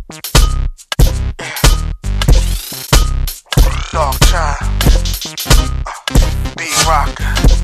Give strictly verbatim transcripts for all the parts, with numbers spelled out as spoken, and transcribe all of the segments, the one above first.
Dog child, uh, B-Rock.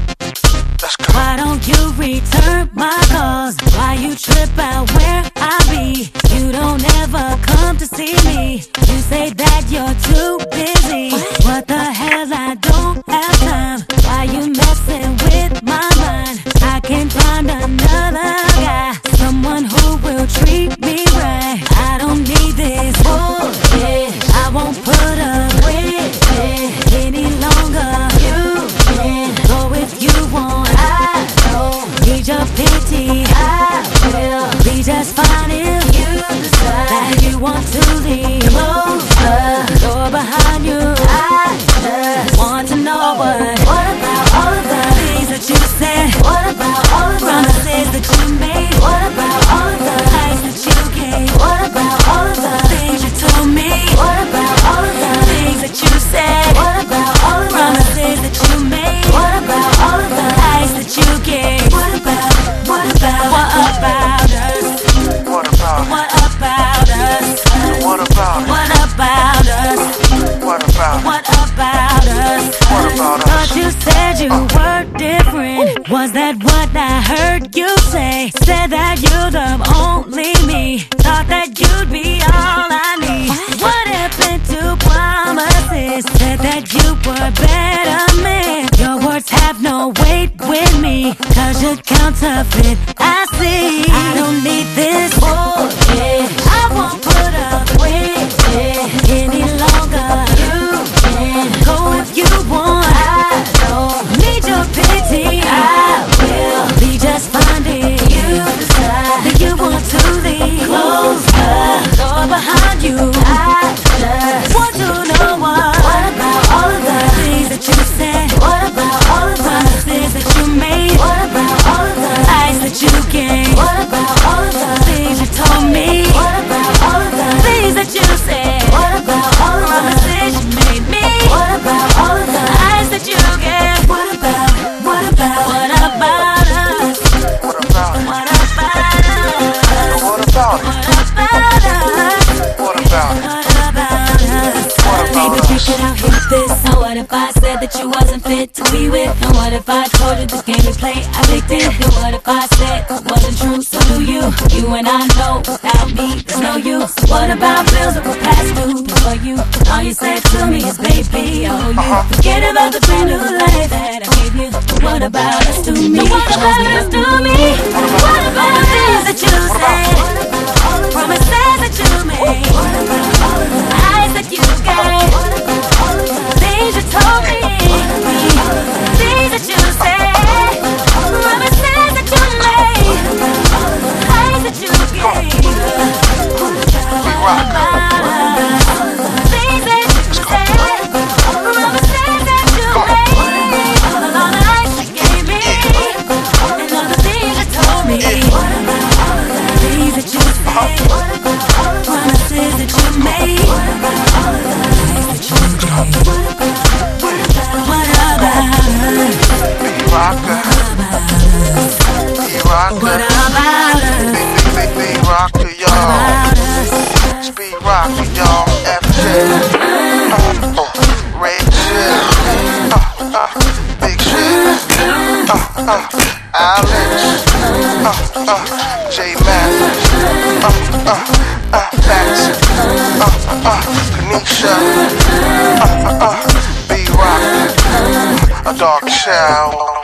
Let's go. Why don't you return my calls? Why you trip out where I be? You don't ever come to see me. You say that you're too busy. What the hell, I don't have time. Why you messing with my mind? I can find another guy, someone who will treat me right. I don't need this bullshit. I won't put up with it any longer. You can go if you want. I don't need your pity. I will be just fine if you decide that you want to leave. Close the door behind you. I just want to know what What about all of the things that you said? What about all of the promises that you made? What about all of the lies that you gave? What about all of the things you told me? What about all of the things that you said? What about all of the promises that you made? What about all of the lies that you gave? What about, what about, what about us? What about, What about us? what about, What about us? what about, What about us? What about us? Thought you said you were different. Was that what I heard you say? Said that you love only me. Thought that you'd be all I need. What happened to promises? Said that you were better man. Your words have no weight with me, cause you're counterfeit, I see. I don't need this bullshit. I won't put up with it any longer. You can go if you want. I don't need your pity. I will be just fine if you decide that you want to leave. Close the door behind you. I just want to know what What about all of the things that you said? What about all of the promises that you made? What about all of the lies that you gave? What about all of the things you told me? What about all of the things that you said? What about all of the promises you made me? What about all of the lies that you gave? What about, what about, what about us? what about, What about us? what about, What about us? what about, What about us? What about Baby, us? check it out, hit this. And what if I said that you wasn't fit to be with? And what if I told you this game we play, I picked it? And what if I said it wasn't true? So do you? You and I know without me there's no you. So what about bills that were past due for you? All you said to me is baby, oh you forget about the brand new life that I gave you. But what about us to me? But what about us to me? What about things that you said? Promises that you made? Lies that you gave? Things you told me? Things that you said? Promises that you made? Lies that you gave? What about us? Things that you said? Promises that you made? All the lies you gave me? And all the things you told me? Things that you said? Promises that you made? Lies that you gave? What about us? B-Rocker, B-Rocker, What about us? big, big, big B-Rocker, y'all. About us? It's B-Rocker, y'all. F J, uh, uh, Red Shit, uh, uh, Big Shit, uh, uh, Alex, uh, uh, J Mathis, uh, uh, uh, Paxson, uh, uh, Kanisha, uh, uh, B-Rocker, a Dog Child.